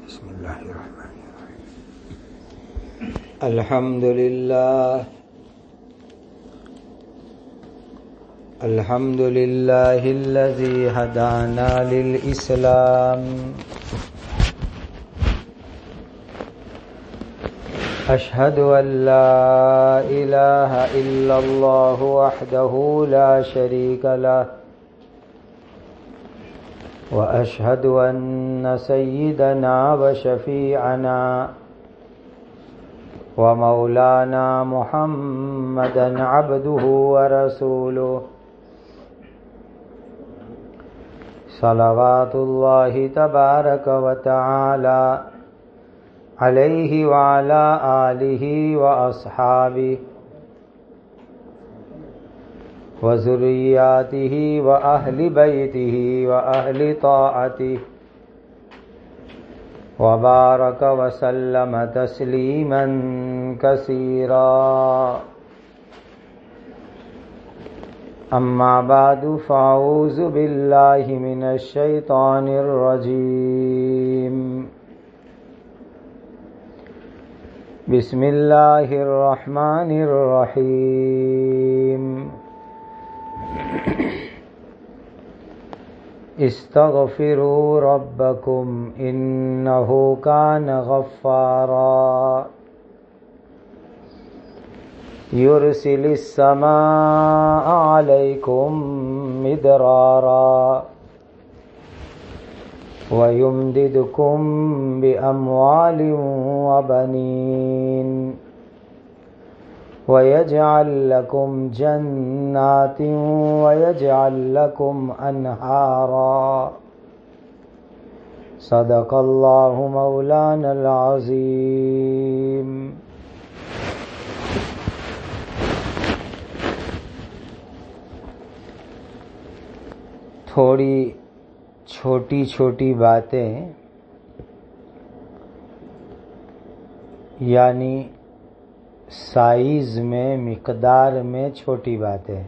بسم اللہ الرحمن الرحیم الحمد للہ الذی ہدانا للاسلام اشہد ان لا الہ الا اللہ وحدہ لا شریک لہ وأشهد أن سيدنا وشفيعنا ومولانا محمدا عبده ورسوله صلوات الله تبارك وتعالى عليه وعلى آله وأصحابه وذرياته وأهل بيته وأهل طاعته وبارك وسلم تسليما كثيرا أما بعد فأعوذ بالله من الشيطان الرجيم بسم الله الرحمن الرحيم استغفروا ربكم إنه كان غفارا يرسل السماء عليكم مدرارا ويمددكم بأموال وبنين ويجعل لكم جنات ويجعل لكم أنهارا صدق الله مولانا العظيم. تھوڑی چھوٹی چھوٹی باتیں یعنی سائز میں مقدار میں چھوٹی باتیں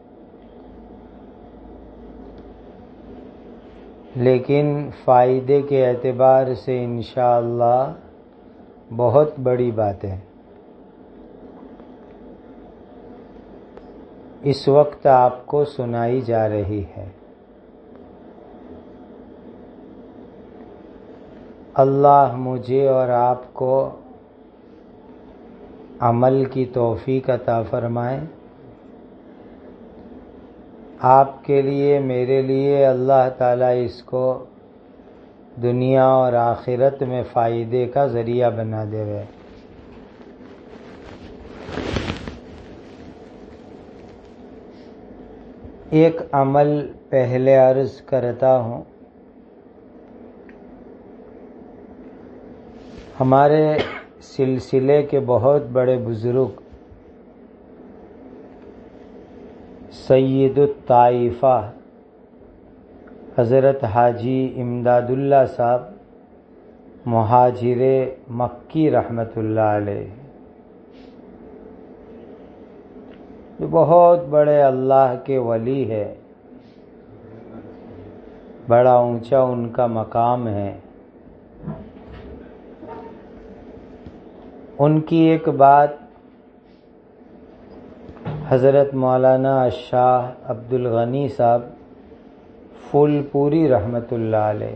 لیکن فائدے کے اعتبار سے انشاءاللہ بہت بڑی باتیں. اس وقت آپ کو سنائی جا رہی ہے. اللہ مجھے اور آپ کو عمل کی توفیق عطا فرمائے. آپ کے لیے میرے لیے اللہ تعالیٰ اس کو دنیا اور آخرت میں فائدے کا ذریعہ بنا دے گئے. ایک عمل پہلے عرض کرتا ہوں. ہمارے سلسلے کے بہت بڑے بزرگ سید الطائفہ حضرت حاجی امداد اللہ صاحب مہاجر مکی رحمۃ اللہ علیہ جو بہت بڑے اللہ کے ولی ہے، بڑا اونچا ان کا مقام ہے. ان کی ایک بات حضرت مولانا شاہ عبد الغنی صاحب پھول پوری رحمۃ اللہ علیہ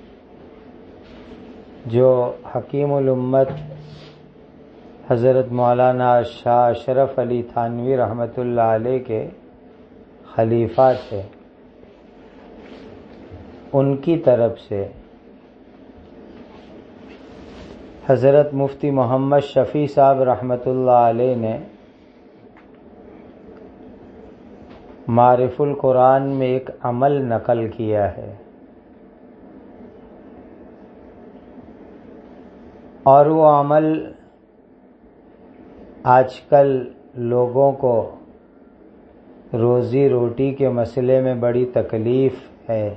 جو حکیم الامت حضرت مولانا شاہ اشرف علی تھانوی رحمۃ اللہ علیہ کے خلیفہ تھے، ان کی طرف سے حضرت مفتی محمد شفیع صاحب رحمۃ اللہ علیہ نے معرف القرآن میں ایک عمل نقل کیا ہے اور وہ عمل آج کل لوگوں کو روزی روٹی کے مسئلے میں بڑی تکلیف ہے.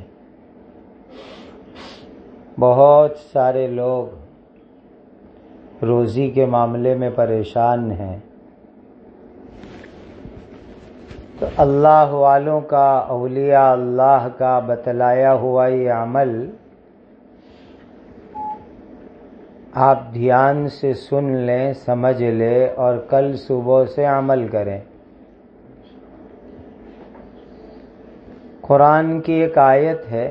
بہت سارے لوگ روزی کے معاملے میں پریشان ہیں. تو اللہ والوں کا، اولیاء اللہ کا بتلایا ہوا یہ عمل آپ دھیان سے سن لیں، سمجھ لیں اور کل صبح سے عمل کریں۔ قرآن کی ایک آیت ہے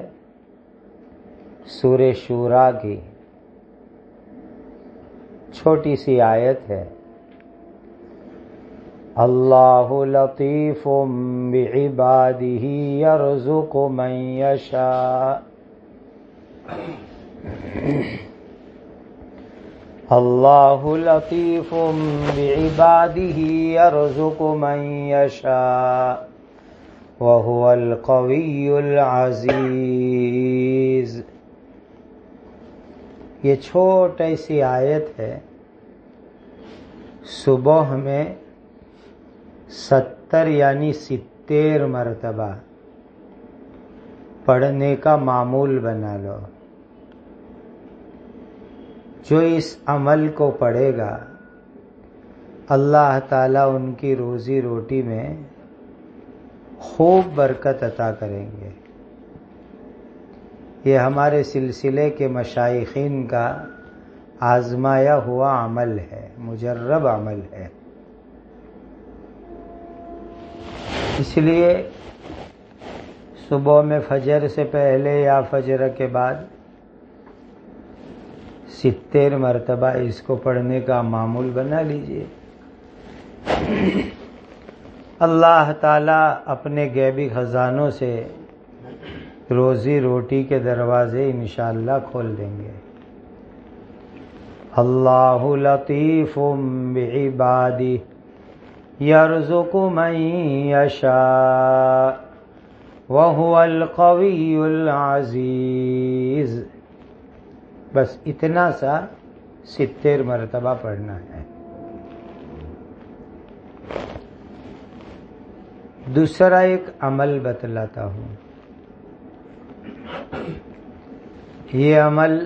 سورہ شورا کی، چھوٹی سی آیت ہے، اللہ لطیف بعبادہ یرزق من یشاء، اللہ لطیف بعبادہ یرزق من یشاء وہو القوی العزیز۔ یہ چھوٹی سی آیت ہے، صبح میں 70 یعنی 70 مرتبہ پڑھنے کا معمول بنا لو۔ جو اس عمل کو پڑھے گا اللہ تعالیٰ ان کی روزی روٹی میں خوب برکت عطا کریں گے۔ یہ ہمارے سلسلے کے مشائخین کا آزمایا ہوا عمل ہے، مجرب عمل ہے۔ اس لیے صبح میں فجر سے پہلے یا فجر کے بعد 70 مرتبہ اس کو پڑھنے کا معمول بنا لیجئے۔ اللہ تعالیٰ اپنے غیبی خزانوں سے روزی روٹی کے دروازے انشاءاللہ کھول دیں گے۔ اللہ لطیف بعبادہ یرزق من یشاء وہو القوی العزیز۔ بس اتنا سا 70 مرتبہ پڑھنا ہے۔ دوسرا ایک عمل بتلاتا ہوں، یہ عمل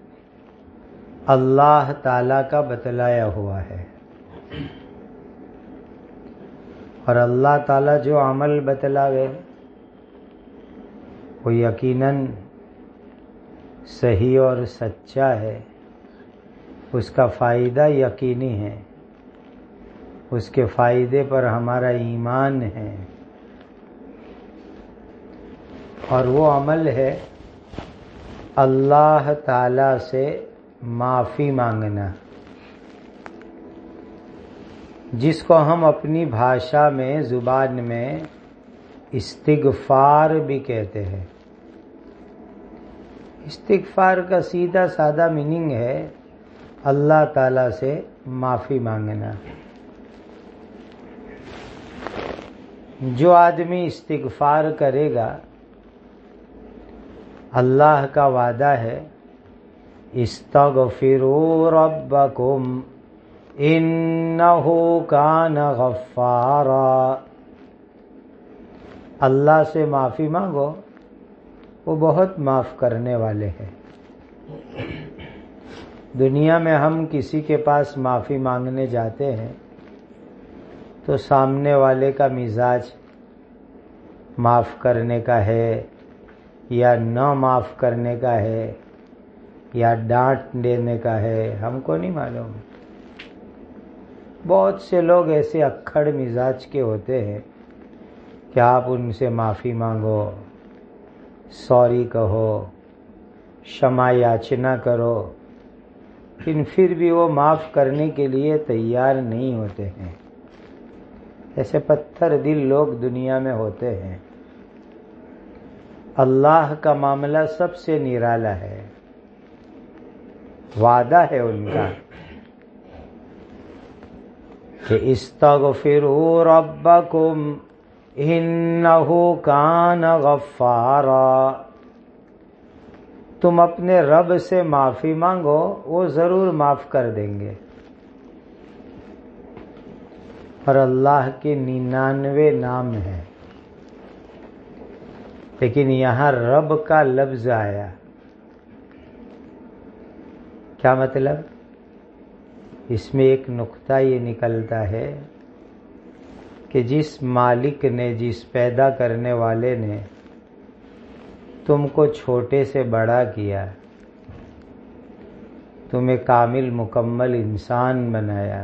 اللہ تعالی کا بتلایا ہوا ہے، اور اللہ تعالی جو عمل بتلاوے وہ یقیناً صحیح اور سچا ہے، اس کا فائدہ یقینی ہے، اس کے فائدے پر ہمارا ایمان ہے، اور وہ عمل ہے اللہ تعالی سے معافی مانگنا، جس کو ہم اپنی بھاشا میں زبان میں استغفار بھی کہتے ہیں۔ استغفار کا سیدھا سادہ میننگ ہے اللہ تعالی سے معافی مانگنا۔ جو آدمی استغفار کرے گا اللہ کا وعدہ ہے استغفروا ربکم انہ کان غفارا، اللہ سے معافی مانگو، وہ بہت معاف کرنے والے ہیں۔ دنیا میں ہم کسی کے پاس معافی مانگنے جاتے ہیں تو سامنے والے کا مزاج معاف کرنے کا ہے یا نہ معاف کرنے کا ہے یا ڈانٹ دینے کا ہے، ہم کو نہیں معلوم۔ بہت سے لوگ ایسے اکھڑ مزاج کے ہوتے ہیں کہ آپ ان سے معافی مانگو، سوری کہو، شمع یاچنا کرو، لیکن پھر بھی وہ معاف کرنے کے لیے تیار نہیں ہوتے ہیں۔ ایسے پتھر دل لوگ دنیا میں ہوتے ہیں۔ اللہ کا معاملہ سب سے نرالا ہے، وعدہ ہے ان کا کہ استغفروا ربکم انہ کان غفارا، تم اپنے رب سے معافی مانگو، وہ ضرور معاف کر دیں گے۔ اور اللہ کے 99 نام ہیں، لیکن یہاں رب کا لفظ آیا، کیا مطلب؟ اس میں ایک نقطہ یہ نکلتا ہے کہ جس مالک نے، جس پیدا کرنے والے نے تم کو چھوٹے سے بڑا کیا، تمہیں کامل مکمل انسان بنایا،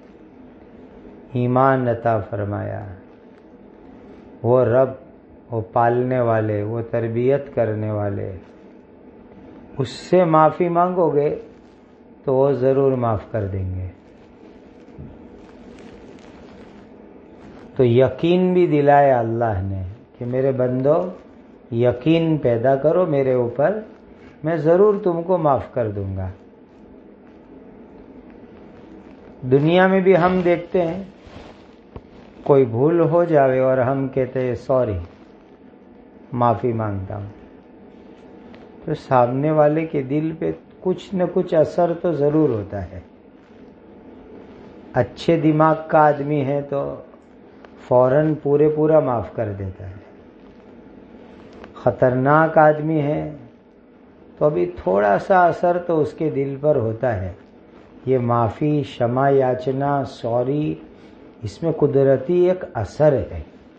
ایمان عطا فرمایا، وہ رب، وہ پالنے والے، وہ تربیت کرنے والے، اس سے معافی مانگو گے تو وہ ضرور معاف کر دیں گے۔ تو یقین بھی دلایا اللہ نے کہ میرے بندو یقین پیدا کرو میرے اوپر، میں ضرور تم کو معاف کر دوں گا۔ دنیا میں بھی ہم دیکھتے ہیں کوئی بھول ہو جاوے اور ہم کہتے ہیں سوری، معافی مانگتا ہوں، تو سامنے والے کے دل پہ کچھ نہ کچھ اثر تو ضرور ہوتا ہے۔ اچھے دماغ کا آدمی ہے تو فوراً پورا معاف کر دیتا ہے، خطرناک آدمی ہے تو ابھی تھوڑا سا اثر تو اس کے دل پر ہوتا ہے۔ یہ معافی، شمع یاچنا، سوری، اس میں قدرتی ایک اثر ہے۔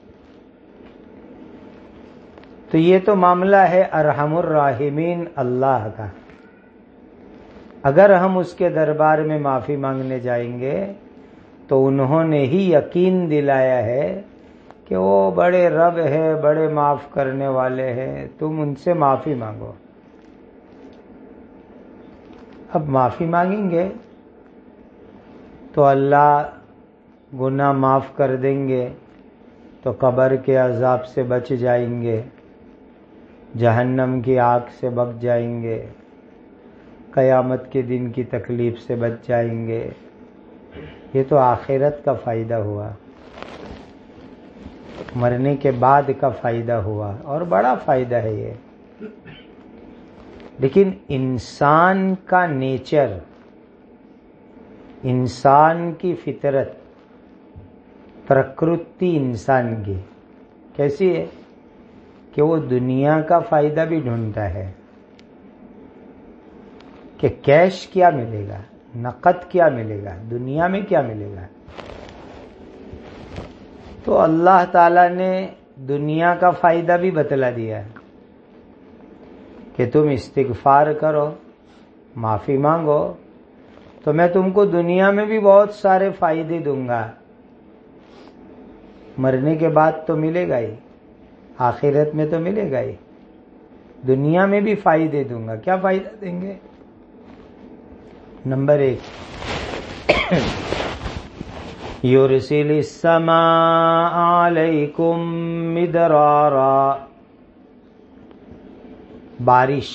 تو یہ تو معاملہ ہے ارحم الراحمین اللہ کا۔ اگر ہم اس کے دربار میں معافی مانگنے جائیں گے تو انہوں نے ہی یقین دلایا ہے کہ وہ بڑے رب ہے، بڑے معاف کرنے والے ہیں، تم ان سے معافی مانگو۔ اب معافی مانگیں گے تو اللہ گناہ معاف کر دیں گے، تو قبر کے عذاب سے بچ جائیں گے، جہنم کی آگ سے بچ جائیں گے، قیامت کے دن کی تکلیف سے بچ جائیں گے۔ یہ تو آخرت کا فائدہ ہوا، مرنے کے بعد کا فائدہ ہوا، اور بڑا فائدہ ہے یہ۔ لیکن انسان کا نیچر، انسان کی فطرت، پرکرتی انسان کی کیسی ہے کہ وہ دنیا کا فائدہ بھی ڈھونڈتا ہے کہ کیش کیا ملے گا، نقد کیا ملے گا، دنیا میں کیا ملے گا۔ تو اللہ تعالیٰ نے دنیا کا فائدہ بھی بتلا دیا کہ تم استغفار کرو، معافی مانگو تو میں تم کو دنیا میں بھی بہت سارے فائدے دوں گا، مرنے کے بعد تو ملے گا ہی، آخرت میں تو ملے گا ہی، دنیا میں بھی فائدے دوں گا۔ کیا فائدہ دیں گے؟ نمبر 1، یرسل السماء علیکم مدرارا، بارش،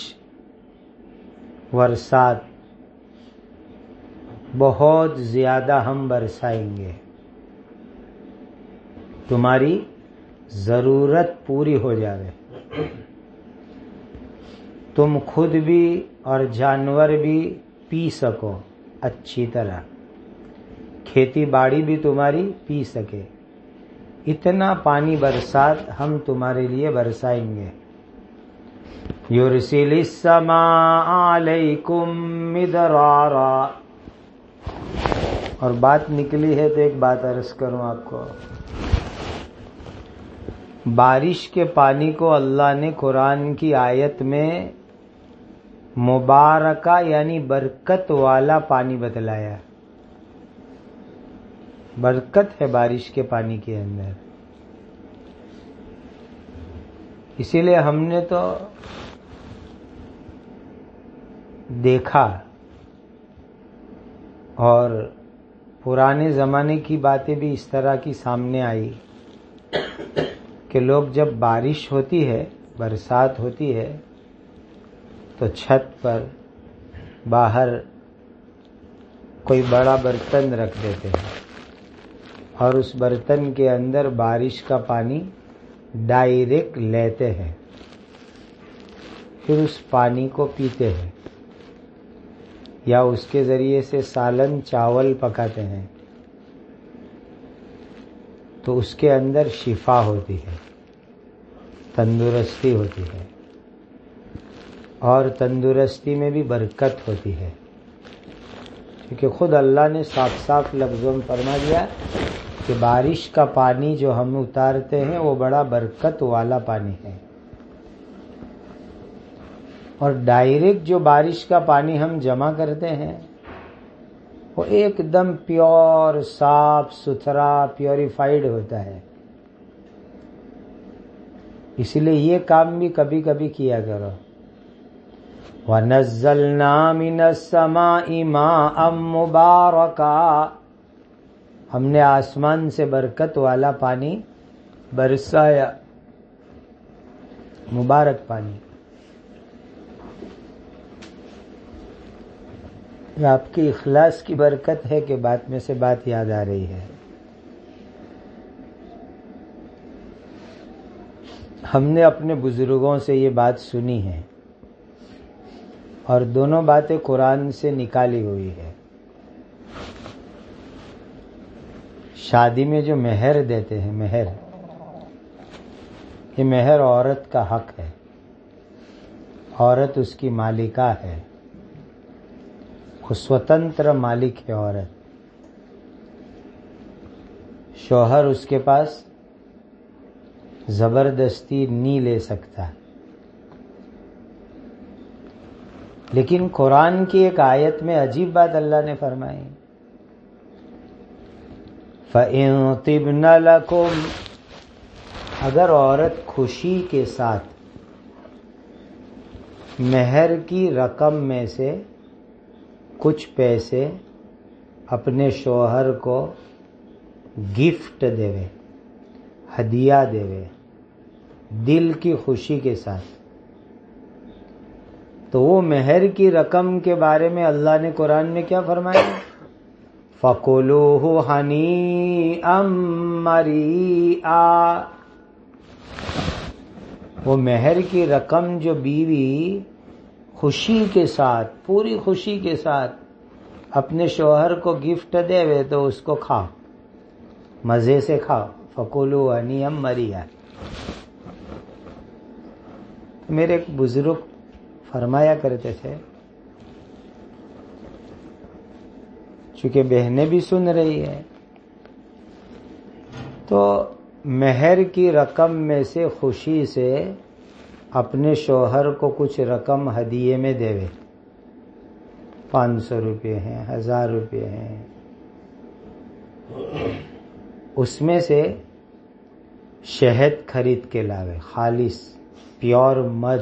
برسات بہت زیادہ ہم برسائیں گے، تمہاری ضرورت پوری ہو جائے، تم خود بھی اور جانور بھی پی سکو اچھی طرح، کھیتی باڑی بھی تمہاری پی سکے، اتنا پانی برسات ہم تمہارے لیے برسائیں گے۔ یرسل السماء علیکم مدرارا، اور بات نکلی ہے تو ایک بات عرض کروں آپ کو، بارش کے پانی کو اللہ نے قرآن کی آیت میں مبارکہ یعنی برکت والا پانی بتلایا، برکت ہے بارش کے پانی کے اندر۔ اسی لیے ہم نے تو دیکھا اور پرانے زمانے کی باتیں بھی اس طرح کی سامنے آئی کہ لوگ جب بارش ہوتی ہے، برسات ہوتی ہے، تو چھت پر باہر کوئی بڑا برتن رکھ دیتے ہیں اور اس برتن کے اندر بارش کا پانی ڈائریکٹ لیتے ہیں، پھر اس پانی کو پیتے ہیں، یا اس کے ذریعے سے سالن چاول پکاتے ہیں، تو اس کے اندر شفا ہوتی ہے، تندرستی ہوتی ہے، اور تندرستی میں بھی برکت ہوتی ہے، کیونکہ خود اللہ نے صاف صاف لفظوں میں فرما دیا کہ بارش کا پانی جو ہم اتارتے ہیں وہ بڑا برکت والا پانی ہے۔ اور ڈائریکٹ جو بارش کا پانی ہم جمع کرتے ہیں وہ ایک دم پیور، صاف ستھرا، پیوریفائڈ ہوتا ہے. اس لیے یہ کام بھی کبھی کبھی کیا کرو. وَنَزَّلْنَا مِنَ السَّمَاءِ مَاءً مُبَارَكًا، ہم نے آسمان سے برکت والا پانی برسایا، مبارک پانی. یہ آپ کی اخلاص کی برکت ہے کہ بات میں سے بات یاد آ رہی ہے. ہم نے اپنے بزرگوں سے یہ بات سنی ہے اور دونوں باتیں قرآن سے نکالی ہوئی ہے. شادی میں جو مہر دیتے ہیں، مہر، یہ مہر عورت کا حق ہے. عورت اس کی مالکہ ہے، وہ سوتنتر مالک ہے عورت. شوہر اس کے پاس زبردستی نہیں لے سکتا. لیکن قرآن کی ایک آیت میں عجیب بات اللہ نے فرمائی، فَإِن طِبْنَ لَكُمْ، اگر عورت خوشی کے ساتھ مہر کی رقم میں سے کچھ پیسے اپنے شوہر کو گفٹ دے، ہدیہ دے، دل کی خوشی کے ساتھ، تو وہ مہر کی رقم کے بارے میں اللہ نے قرآن میں کیا فرمایا؟ فَكُلُوهُ هَنِيئًا مَرِيئًا. وہ مہر کی رقم جو بیوی خوشی کے ساتھ، پوری خوشی کے ساتھ اپنے شوہر کو گفٹ دے تو اس کو کھاؤ، مزے سے کھاؤ. فَكُلُوهُ هَنِيئًا مَرِيئًا. میرے ایک بزرگ فرمایا کرتے تھے، چونکہ بہنیں بھی سن رہی ہے، تو مہر کی رقم میں سے خوشی سے اپنے شوہر کو کچھ رقم ہدیے میں دے، 500 روپے ہیں، 1000 روپے ہیں، اس میں سے شہد خرید کے لاوے، خالص پیور مد.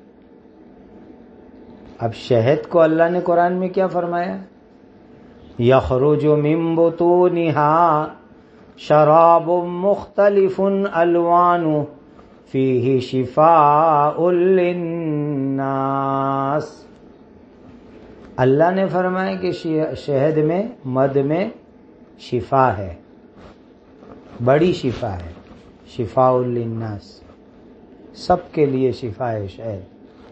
اب شہد کو اللہ نے قرآن میں کیا فرمایا؟ یخرج من بطونها شراب مختلف الوانه فیہ شفاء للناس. اللہ نے فرمایا کہ شہد میں، مد میں شفا ہے، بڑی شفا ہے، شفاء للناس، سب کے لیے شفا ہے شہد.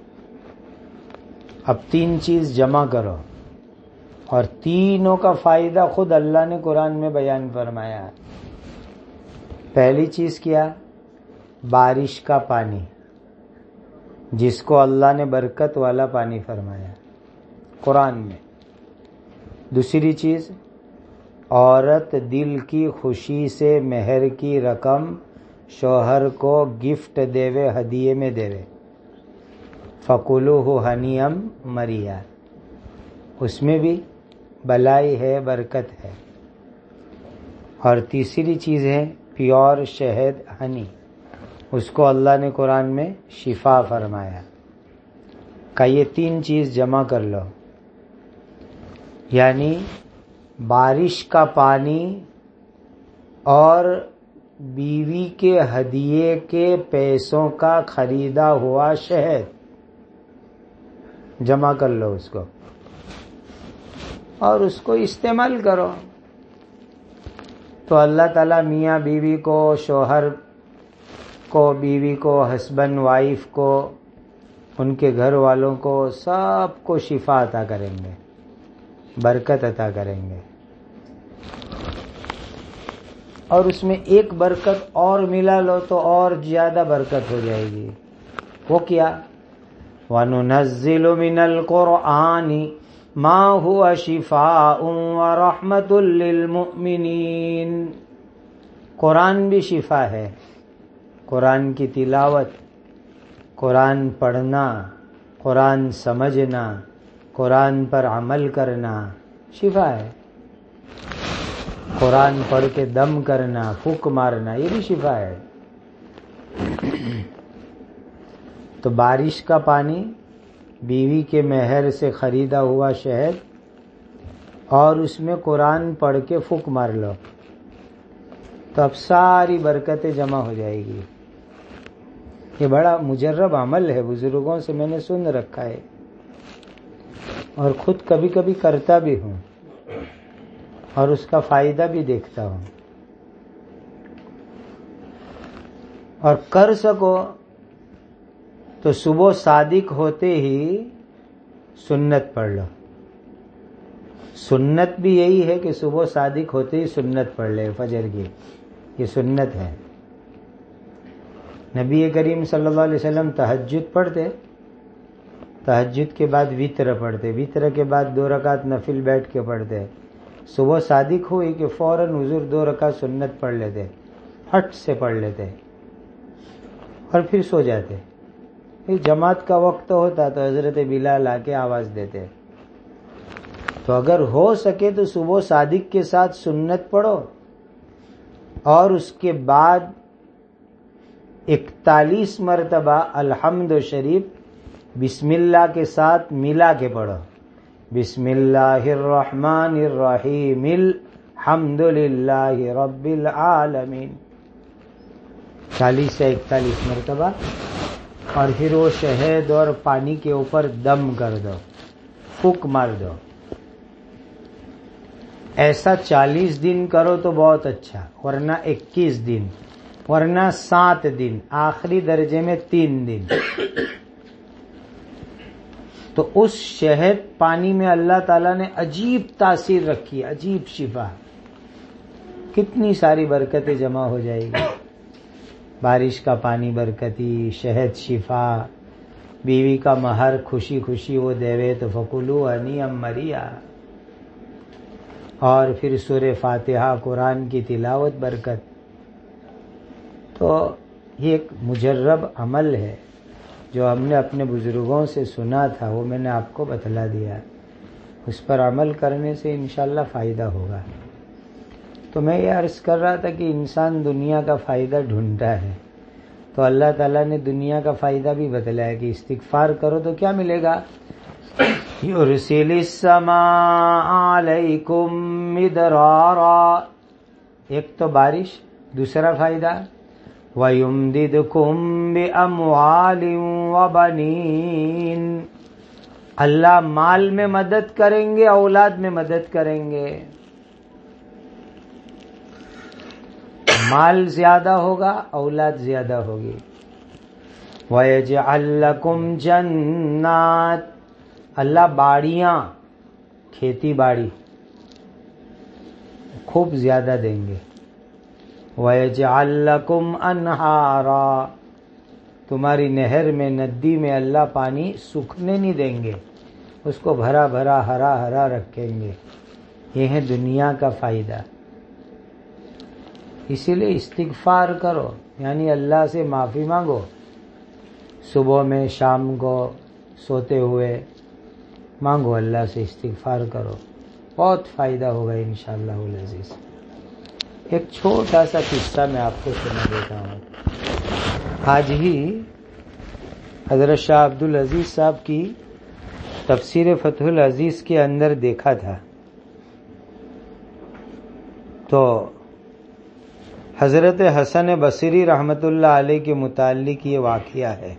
اب 3 چیز جمع کرو اور تینوں کا فائدہ خود اللہ نے قرآن میں بیان فرمایا. پہلی چیز کیا؟ بارش کا پانی، جس کو اللہ نے برکت والا پانی فرمایا قرآن میں. دوسری چیز، عورت دل کی خوشی سے مہر کی رقم شوہر کو گفٹ دے، ہدیے میں دے. فَكُلُوهُ هَنِيئًا مَرِيئًا. اس میں بھی بلائی ہے، برکت ہے. اور تیسری چیز ہے پیور شہد، ہنی، اس کو اللہ نے قرآن میں شفا فرمایا. کہ یہ 3 چیز جمع کر لو، یعنی بارش کا پانی اور بیوی کے ہدیے کے پیسوں کا خریدا ہوا شہد، جمع کر لو اس کو اور اس کو استعمال کرو. تو اللہ تعالیٰ میاں بیوی کو، شوہر کو، بیوی کو، ہسبینڈ وائف کو، ان کے گھر والوں کو، سب کو شفا عطا کریں گے، برکت عطا کریں گے. اور اس میں ایک برکت اور ملا لو تو اور زیادہ برکت ہو جائے گی. وہ کیا؟ وَنُنَزِّلُ مِنَ الْقُرْآنِ مَا هُوَ شِفَاءٌ وَرَحْمَةٌ لِّلْمُؤْمِنِينَ. قرآن بھی شفا ہے. قرآن کی تلاوت، قرآن پڑھنا، قرآن سمجھنا، قرآن پر عمل کرنا شفا ہے. قرآن پڑھ کے دم کرنا، پھونک مارنا، یہ بھی شفا ہے. تو بارش کا پانی، بیوی کے مہر سے خریدا ہوا شہد، اور اس میں قرآن پڑھ کے پھونک مار لو تو اب ساری برکتیں جمع ہو جائے گی. یہ بڑا مجرب عمل ہے، بزرگوں سے میں نے سن رکھا ہے اور خود کبھی کبھی کرتا بھی ہوں اور اس کا فائدہ بھی دیکھتا ہوں. اور کر سکو تو صبح صادق ہوتے ہی سنت پڑھ لو. سنت بھی یہی ہے کہ صبح صادق ہوتے ہی سنت پڑھ لے فجر کی، یہ سنت ہے. نبی کریم صلی اللہ علیہ وسلم تہجد پڑھتے، تہجد کے بعد وتر پڑھتے، وتر کے بعد 2 رکعت نفل بیٹھ کے پڑھتے. صبح صادق ہوئی کہ فوراً حضور 2 رکعت سنت پڑھ لیتے، ہٹ سے پڑھ لیتے اور پھر سو جاتے. پھر جماعت کا وقت ہوتا تو حضرت بلال آ کے آواز دیتے. تو اگر ہو سکے تو صبح صادق کے ساتھ سنت پڑھو اور اس کے بعد 41 مرتبہ الحمد شریف بسم اللہ کے ساتھ ملا کے پڑھو. بسم اللہ الرحمن الرحیم الحمد للہ رب العالمین، 40 سے 41 مرتبہ. اور پھر وہ شہد اور پانی کے اوپر دم کر دو، پھونک مار دو. ایسا 40 دن کرو تو بہت اچھا، ورنہ 21 دن، ورنہ 7 دن، آخری درجے میں 3 دن. تو اس شہد پانی میں اللہ تعالیٰ نے عجیب تاثیر رکھی، عجیب شفا، کتنی ساری برکتیں جمع ہو جائے گی. بارش کا پانی برکتی، شہد شفا، بیوی کا مہر خوشی خوشی وہ دیوے تو فکلوا ہنیئا مریا، اور پھر سورہ فاتحہ قرآن کی تلاوت برکت. تو یہ ایک مجرب عمل ہے جو ہم نے اپنے بزرگوں سے سنا تھا، وہ میں نے آپ کو بتلا دیا. اس پر عمل کرنے سے انشاءاللہ فائدہ ہوگا. تو میں یہ عرض کر رہا تھا کہ انسان دنیا کا فائدہ ڈھونڈتا ہے، تو اللہ تعالیٰ نے دنیا کا فائدہ بھی بتلایا کہ استغفار کرو تو کیا ملے گا. یرسل السماء علیکم مدرارا، ایک تو بارش، دوسرا فائدہ وَيُمْدِدْكُمْ بِأَمْوَالٍ وَبَنِينَ، اللہ مال میں مدد کریں گے، اولاد میں مدد کریں گے. مال زیادہ ہوگا، اولاد زیادہ ہوگی. وَيَجْعَلْ لَكُمْ جَنَّاتٍ، اللہ باڑیاں، کھیتی باڑی خوب زیادہ دیں گے. وَيَجْعَلْ لَكُمْ أَنْهَارًا، تمہاری نہر میں، ندی میں اللہ پانی سوکھنے نہیں دیں گے، اس کو بھرا بھرا ہرا ہرا رکھیں گے. یہ ہے دنیا کا فائدہ. اسی لیے استغفار کرو، یعنی اللہ سے معافی مانگو، صبح میں، شام کو، سوتے ہوئے مانگو، اللہ سے استغفار کرو، بہت فائدہ ہوگا انشاءاللہ العزیز. ایک چھوٹا سا قصہ میں آپ کو سنا دیتا ہوں. آج ہی حضرت شاہ عبدالعزیز صاحب کی تفسیر فتح العزیز کے اندر دیکھا تھا، تو حضرت حسن بصری رحمت اللہ علیہ کے متعلق یہ واقعہ ہے.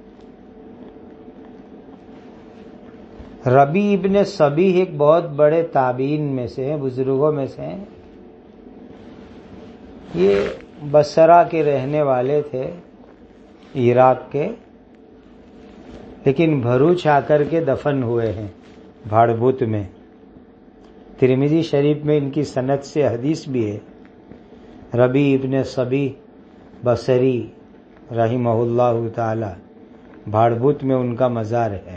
ربیع ابن صبیح ایک بہت بڑے تابعین میں سے ہیں، بزرگوں میں سے ہیں. یہ بصرہ کے رہنے والے تھے، عراق کے، لیکن بھروچ آ کر کے دفن ہوئے ہیں بھاڑبوت میں. ترمذی شریف میں ان کی سند سے حدیث بھی ہے. ربیع ابن صبیح بصری رحمہ اللہ تعالی، بھاڑبوت میں ان کا مزار ہے.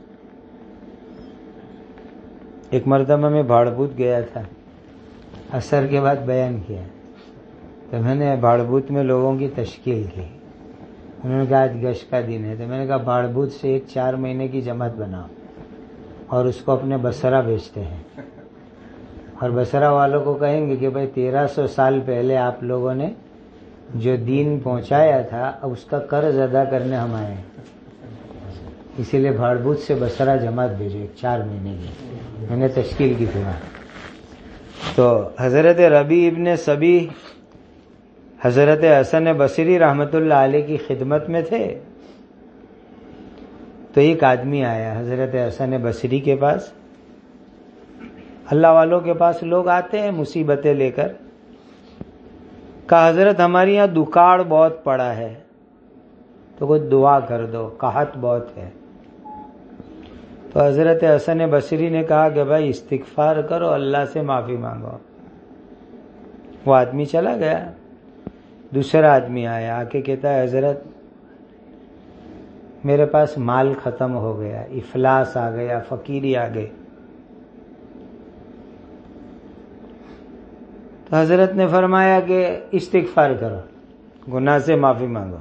ایک مرتبہ میں بھاڑبوت گیا تھا، عصر کے بعد بیان کیا، تو میں نے بھاڑبوت میں لوگوں کی تشکیل کی. انہوں نے کہا آج گشت کا دن ہے، تو میں نے کہا بھاڑ بھوت سے ایک 4 مہینے کی جماعت بناؤ اور اس کو اپنے بسرا بیچتے ہیں، اور بسرا والوں کو کہیں گے کہ بھائی 1300 سال پہلے آپ لوگوں نے جو دین پہنچایا تھا اب اس کا قرض ادا کرنے ہم آئے ہیں، اسی لیے بھاڑ بھوت سے بسرا جماعت بھیجو ایک 4 مہینے کی، میں نے تشکیل کی تھی وہاں۔ تو حضرت ربیع ابن صبی حضرت حسن بصری رحمت اللہ علیہ کی خدمت میں تھے، تو ایک آدمی آیا حضرت حسن بصری کے پاس۔ اللہ والوں کے پاس لوگ آتے ہیں مصیبتیں لے کر، کہا حضرت ہمارے یہاں دکاڑ بہت پڑا ہے تو کوئی دعا کر دو، قحط بہت ہے۔ تو حضرت حسن بصری نے کہا کہ بھائی استغفار کرو، اللہ سے معافی مانگو۔ وہ آدمی چلا گیا۔ دوسرا آدمی آیا، آ کے کہتا ہے حضرت میرے پاس مال ختم ہو گیا، افلاس آ گیا، فقیری آ گئی۔ تو حضرت نے فرمایا کہ استغفار کرو، گناہ سے معافی مانگو۔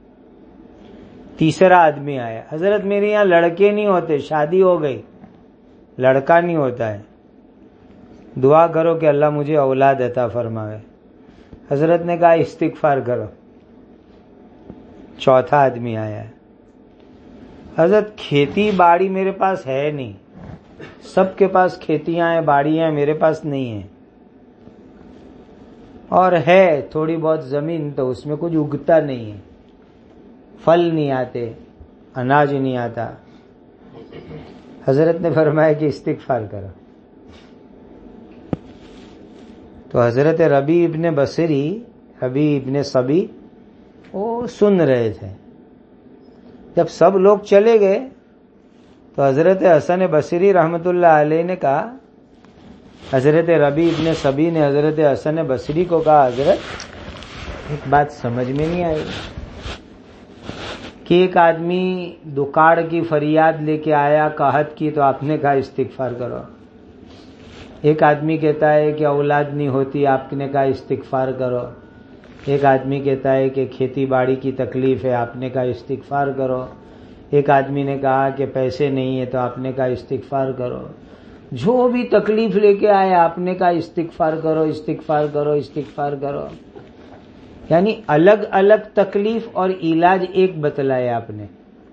تیسرا آدمی آیا، حضرت میرے یہاں لڑکے نہیں ہوتے، شادی ہو گئی، لڑکا نہیں ہوتا ہے، دعا کرو کہ اللہ مجھے اولاد عطا فرمائے۔ حضرت نے کہا استغفار کرو۔ چوتھا آدمی آیا، حضرت کھیتی باڑی میرے پاس ہے نہیں، سب کے پاس کھیتیاں ہیں، باڑیاں ہیں، میرے پاس نہیں ہیں، اور ہے تھوڑی بہت زمین تو اس میں کچھ اگتا نہیں ہے، پھل نہیں آتے، اناج نہیں آتا۔ حضرت نے فرمایا کہ استغفار کرو۔ تو حضرت ربیع ابن صبی وہ سن رہے تھے۔ جب سب لوگ چلے گئے تو حضرت حسن بصری رحمت اللہ علیہ نے کہا، حضرت ربیع ابن صبی نے حضرت حسن بصری کو کہا حضرت ایک بات سمجھ میں نہیں آئی کہ ایک آدمی دکاڑ کی فریاد لے کے آیا، قحط کی، تو آپ نے کہا استغفار کرو۔ ایک آدمی کہتا ہے کہ اولاد نہیں ہوتی، آپ نے کہا استغفار کرو۔ ایک آدمی کہتا ہے کہ کھیتی باڑی کی تکلیف ہے، آپ نے کہا استغفار کرو۔ ایک آدمی نے کہا کہ پیسے نہیں ہے تو آپ نے کہا استغفار کرو۔ جو بھی تکلیف لے کے آئے آپ نے کہا استغفار کرو، استغفار کرو، استغفار کرو۔ یعنی الگ الگ تکلیف اور علاج ایک بتلایا آپ نے۔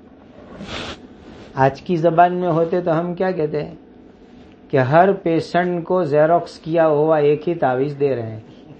آج کی زبان میں ہوتے تو ہم کیا کہتے ہیں کہ ہر پیشنٹ کو زیروکس کیا ہوا ایک ہی تعویذ دے رہے ہیں،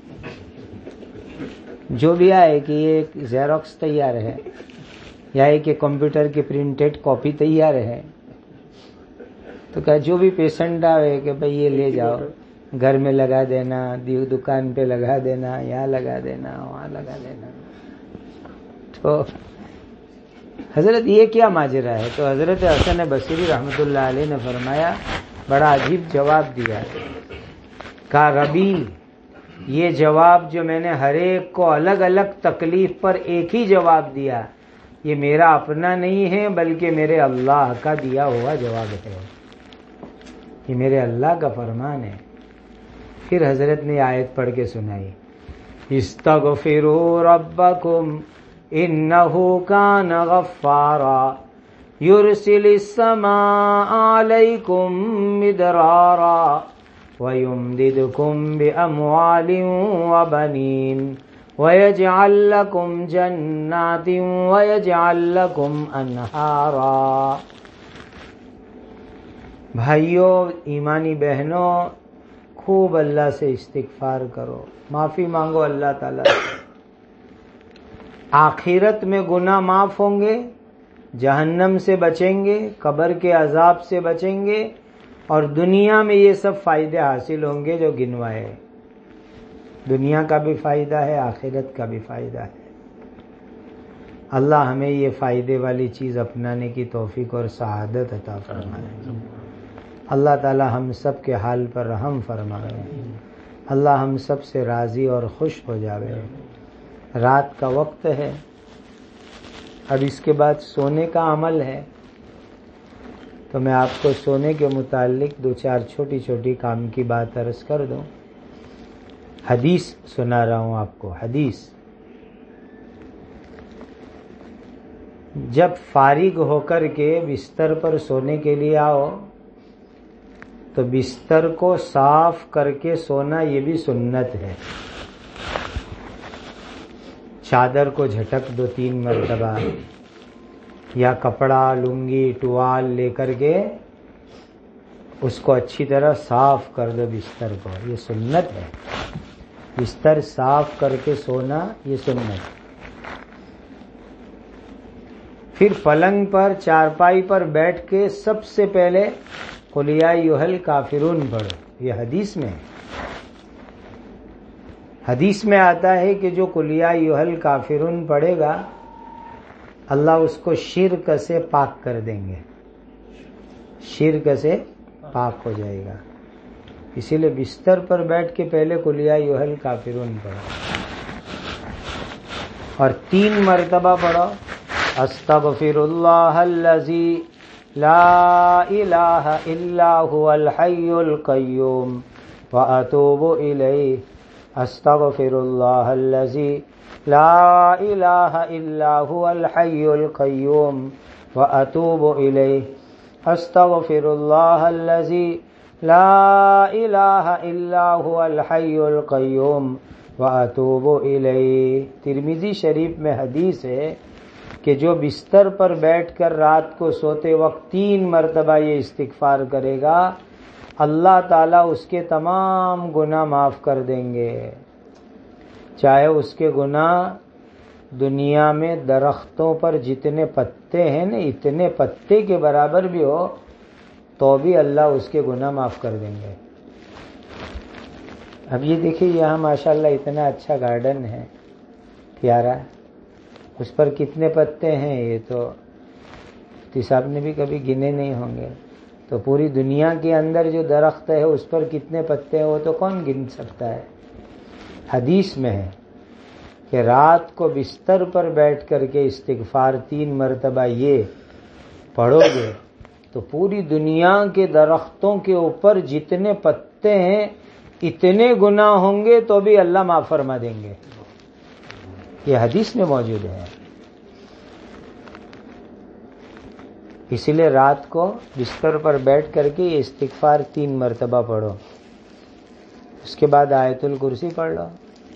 جو بھی آئے کہ یہ ایک زیروکس تیار ہے یا ایک کمپیوٹر کی پرنٹڈ کاپی تیار ہے، تو کہا جو بھی پیشنٹ آئے کہ بھئی یہ لے جاؤ، گھر میں لگا دینا، دکان پہ لگا دینا، یہاں لگا دینا، وہاں لگا دینا۔ تو حضرت یہ کیا ماجرا ہے؟ تو حضرت حسن بصری رحمت اللہ علیہ نے فرمایا، بڑا عجیب جواب دیا۔ کہا ربیع، یہ جواب جو میں نے ہر ایک کو الگ الگ تکلیف پر ایک ہی جواب دیا، یہ میرا اپنا نہیں ہے بلکہ میرے اللہ کا دیا ہوا جواب ہے، یہ میرے اللہ کا فرمان ہے۔ پھر حضرت نے آیت پڑھ کے سنائی، استغفروا ربکم انہ کان غفارا یرسل السماء علیکم مدرارا وَيُمْدِدْكُمْ بِأَمْوَالٍ وَبَنِينَ وَيَجْعَلْ لَكُمْ جَنَّاتٍ وَيَجْعَلْ لَكُمْ أَنْهَارًا۔ بھائیوں، ایمانی بہنوں، خوب اللہ سے استغفار کرو، معافی مانگو اللہ تعالیٰ سے۔ آخرت میں گناہ معاف ہوں گے، جہنم سے بچیں گے، قبر کے عذاب سے بچیں گے، اور دنیا میں یہ سب فائدے حاصل ہوں گے جو گنوائے۔ دنیا کا بھی فائدہ ہے، آخرت کا بھی فائدہ ہے۔ اللہ ہمیں یہ فائدے والی چیز اپنانے کی توفیق اور سعادت عطا فرمائے۔ اللہ تعالی ہم سب کے حال پر رحم فرمائے۔ اللہ ہم سب سے راضی اور خوش ہو جاوے۔ رات کا وقت ہے، اب اس کے بعد سونے کا عمل ہے، تو میں آپ کو سونے کے متعلق 2-4 چھوٹی چھوٹی کام کی بات عرض کر دوں۔ حدیث سنا رہا ہوں آپ کو۔ حدیث جب فارغ ہو کر کے بستر پر سونے کے لیے آؤ تو بستر کو صاف کر کے سونا یہ بھی سنت ہے. چادر کو جھٹک دو 3 مرتبہ، یا کپڑا لنگی ٹوال لے کر کے اس کو اچھی طرح صاف کر دو بستر کو، یہ سنت ہے. بستر صاف کر کے سونا یہ سنت ہے. پھر پلنگ پر چارپائی پر بیٹھ کے سب سے پہلے قل یا ایھا الکافرون پڑھو. یہ حدیث میں ہے. حدیث میں آتا ہے کہ جو قل یا ایھا الکافرون پڑھے گا اللہ اس کو شرک سے پاک کر دیں گے، شرک سے پاک ہو جائے گا. اسی لیے بستر پر بیٹھ کے پہلے قل یا ایھا الکافرون پڑھو اور 3 مرتبہ پڑھو استغفر اللہ الذی لا الہ الا هو الحی القیوم واتوب الیہ. استغفر اللہ الذی لا الہ الا هو الحی القیوم واتوب الیہ. استغفر اللہ الذی لا الہ الا هو الحی القیوم واتوب الیہ. ترمذی شریف میں حدیث ہے کہ جو بستر پر بیٹھ کر رات کو سوتے وقت 3 مرتبہ یہ استغفار کرے گا اللہ تعالیٰ اس کے تمام گناہ معاف کر دیں گے، چاہے اس کے گناہ دنیا میں درختوں پر جتنے پتے ہیں نا اتنے پتے کے برابر بھی ہو تو بھی اللہ اس کے گناہ معاف کر دیں گے. اب یہ دیکھیے یہاں ماشاءاللہ اتنا اچھا گارڈن ہے پیارا، اس پر کتنے پتے ہیں یہ تو مفتی صاحب نے بھی کبھی گنے نہیں ہوں گے. تو پوری دنیا کے اندر جو درخت ہے اس پر کتنے پتے ہیں وہ تو کون گن سکتا ہے. حدیث میں ہے کہ رات کو بستر پر بیٹھ کر کے استغفار 3 مرتبہ یہ پڑھو گے تو پوری دنیا کے درختوں کے اوپر جتنے پتے ہیں اتنے گناہ ہوں گے تو بھی اللہ معاف فرما دیں گے. یہ حدیث میں موجود ہے. اسی لیے رات کو بستر پر بیٹھ کر کے یہ استغفار 3 مرتبہ پڑھو. اس کے بعد آیت الکرسی پڑھ لو.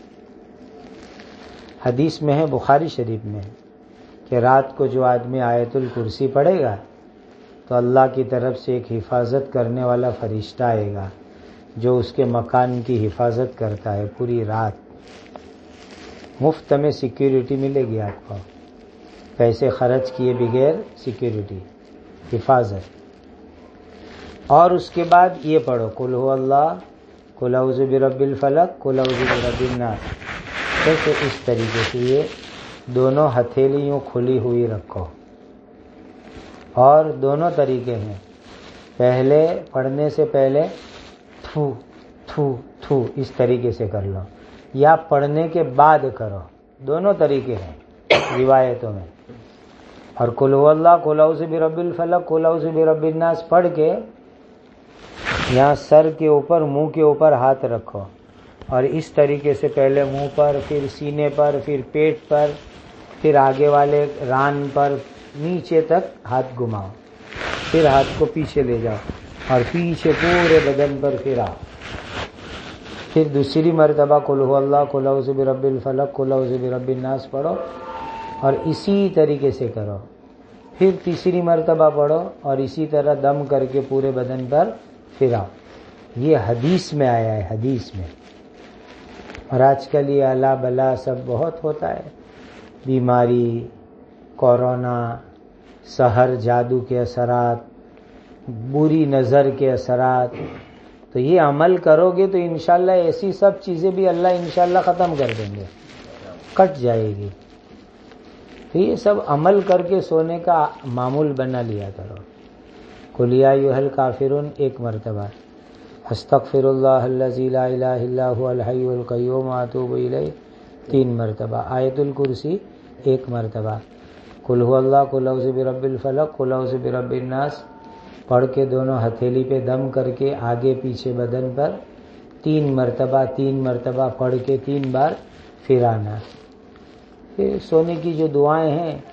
حدیث میں ہے بخاری شریف میں کہ رات کو جو آدمی آیت الکرسی پڑھے گا تو اللہ کی طرف سے ایک حفاظت کرنے والا فرشتہ آئے گا جو اس کے مکان کی حفاظت کرتا ہے پوری رات. مفت میں سیکیورٹی ملے گی آپ کو، پیسے خرچ کیے بغیر سیکیورٹی حفاظت. اور اس کے بعد یہ پڑھو قل هو اللہ قل اعوذ برب الفلق قل اعوذ برب الناس. جیسے اس طریقے سے یہ دونوں ہتھیلی یوں کھلی ہوئی رکھو اور دونوں طریقے ہیں. پہلے پڑھنے سے پہلے تھو تھو تھو اس طریقے سے کر لو یا پڑھنے کے بعد کرو، دونوں طریقے ہیں روایتوں میں. اور قل هو اللہ قل اعوذ برب الفلق قل اعوذ برب الناس پڑھ کے یہاں سر کے اوپر منہ کے اوپر ہاتھ رکھو اور اس طریقے سے پہلے منہ پر پھر سینے پر پھر پیٹ پر پھر آگے والے ران پر نیچے تک ہاتھ گھماؤ، پھر ہاتھ کو پیچھے لے جاؤ اور پیچھے پورے بدن پر پھراؤ. پھر دوسری مرتبہ قل هو اللہ قل اعوذ برب الفلق قل اعوذ برب الناس پڑھو اور اسی طریقے سے کرو. پھر تیسری مرتبہ پڑھو اور اسی طرح دم کر کے پورے بدن پر پھراؤ. یہ حدیث میں آیا ہے، حدیث میں. اور آج کل یہ اللہ بلا سب بہت ہوتا ہے، بیماری، کورونا، سحر جادو کے اثرات، بری نظر کے اثرات. تو یہ عمل کرو گے تو انشاءاللہ ایسی سب چیزیں بھی اللہ انشاءاللہ ختم کر دیں گے، کٹ جائے گی. تو یہ سب عمل کر کے سونے کا معمول بنا لیا کرو. قل یا ایھا الکافرون 1 مرتبہ، استغفر اللہ الذی لا الہ الا هو الحی القیوم واتوب الیہ 3 مرتبہ. آیت الکرسی 1 مرتبہ. قل هو اللہ قل اعوذ برب الفلق قل اعوذ برب الناس پڑھ کے دونوں ہتھیلی پہ دم کر کے آگے پیچھے بدن پر 3 مرتبہ 3 مرتبہ پڑھ کے 3 بار پھرانا. پھر سونے کی جو دعائیں ہیں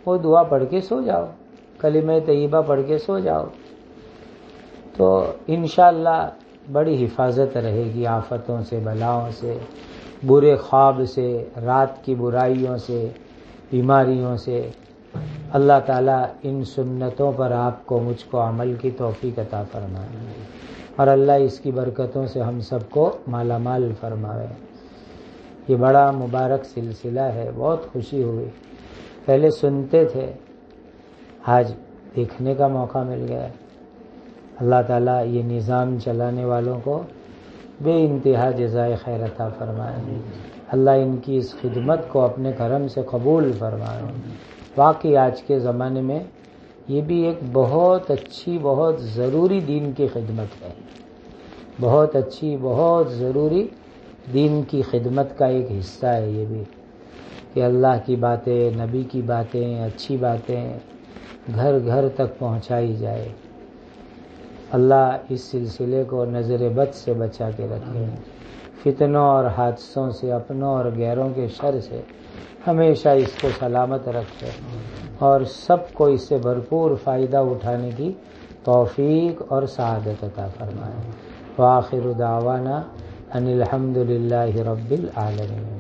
وہ دعا پڑھ کے سو جاؤ، کلمہ طیبہ پڑھ کے سو جاؤ، تو انشاءاللہ بڑی حفاظت رہے گی آفتوں سے، بلاؤں سے، برے خواب سے، رات کی برائیوں سے، بیماریوں سے۔ اللہ تعالیٰ ان سنتوں پر آپ کو، مجھ کو عمل کی توفیق عطا فرمائے، اور اللہ اس کی برکتوں سے ہم سب کو مالا مال فرمائے۔ یہ بڑا مبارک سلسلہ ہے، بہت خوشی ہوئی۔ پہلے سنتے تھے، آج دیکھنے کا موقع مل گیا۔ اللہ تعالیٰ یہ نظام چلانے والوں کو بے انتہا جزائے خیر عطا فرمائے۔ اللہ ان کی اس خدمت کو اپنے کرم سے قبول فرمائے۔ واقعی آج کے زمانے میں یہ بھی ایک بہت اچھی، بہت ضروری دین کی خدمت ہے، بہت اچھی، بہت ضروری دین کی خدمت کا ایک حصہ ہے یہ بھی، کہ اللہ کی باتیں، نبی کی باتیں، اچھی باتیں گھر گھر تک پہنچائی جائے۔ اللہ اس سلسلے کو نظر بد سے بچا کے رکھے، فتنوں اور حادثوں سے، اپنوں اور غیروں کے شر سے ہمیشہ اس کو سلامت رکھے، اور سب کو اس سے بھرپور فائدہ اٹھانے کی توفیق اور سعادت عطا فرمائے۔ وآخر دعوانا ان الحمد للہ رب العالمین۔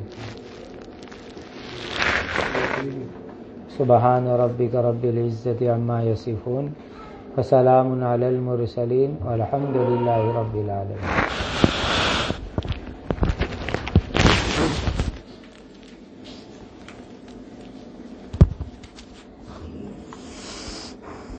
سبحان ربک رب العزت عما یصفون وسلام علی المرسلین والحمد للہ رب العالمین۔